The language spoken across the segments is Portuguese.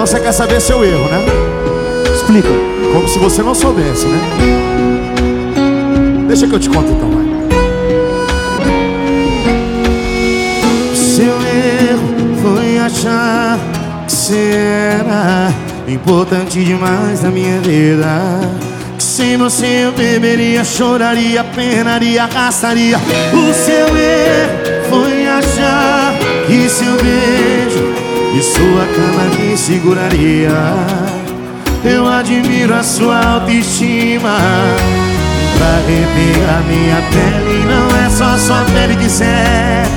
Então você quer saber seu erro, né? Explica. Como se você não soubesse, né? Deixa que eu te conto então, vai. Seu erro foi achar que você era importante demais na minha vida. Que sem você eu beberia, choraria, penaria, gastaria. O seu erro foi achar que seu beijo e sua cama me seguraria. Eu admiro a sua autoestima. Pra arrepiar minha pele, não é só sua pele que serve.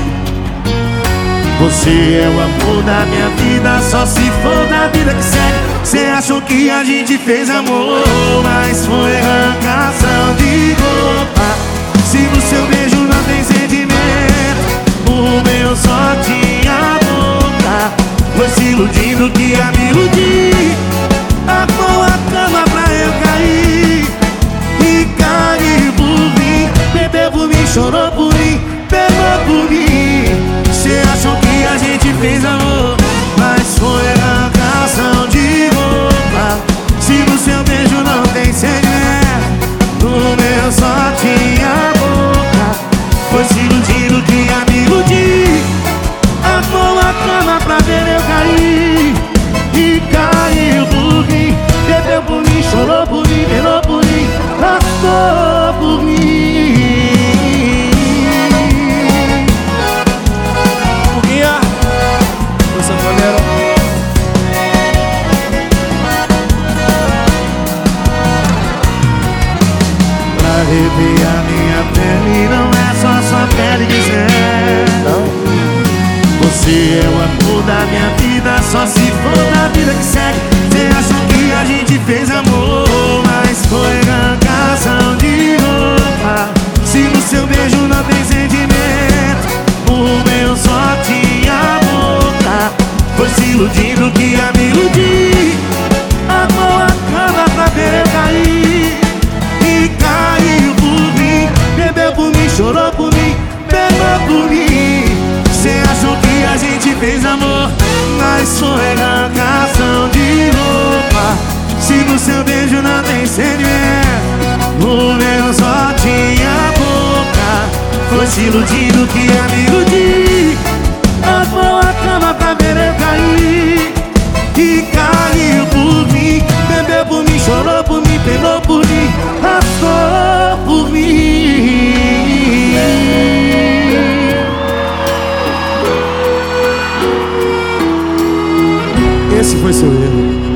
Você é o amor da minha vida, só se for da vida que segue. Cê achou que a gente fez amor, mas foi arrancação de roupa. Se no seu beijo não tem sentimento, o meu só tinha boca. Foi se iludindo que ia me iludir. Armou a cama pra eu cair e caiu por mim. Bebeu por mim, chorou por mim, pegou por mim. Cê achou que a gente fez amor, mas foi arrancação de roupa. Se no seu beijo não tem sentimento, no meu só tinha boca. Foi se iludindo que ia me iludir. Armou a cama pra ver eu cair e caiu por mim. Bebeu por mim, chorou por mim, pelou por mim, passou por mim. Arrepiar minha pele, não é só sua pele dizer. Você é o amor da minha vida, só se for da vida que segue. Cê achou que a gente fez amor, mas foi arrancação de roupa. Se no seu beijo não tem sentimento, o meu só tinha boca. Foi se iludindo que ia me iludir. Armou a cama pra ver eu cair e caiu por mim. Bebeu por mim, chorou por mim, pegou por mim. Cê achou que a gente fez amor, mas foi arrancação de roupa. Se no seu beijo não tem sentimento, o meu só tinha boca. Foi se iludindo que ia me iludir. Armou a cama pra ver eu cair e caiu por mim. Bebeu por mim, chorou por mim, pegou por mim, passou por mim. Esse foi seu erro.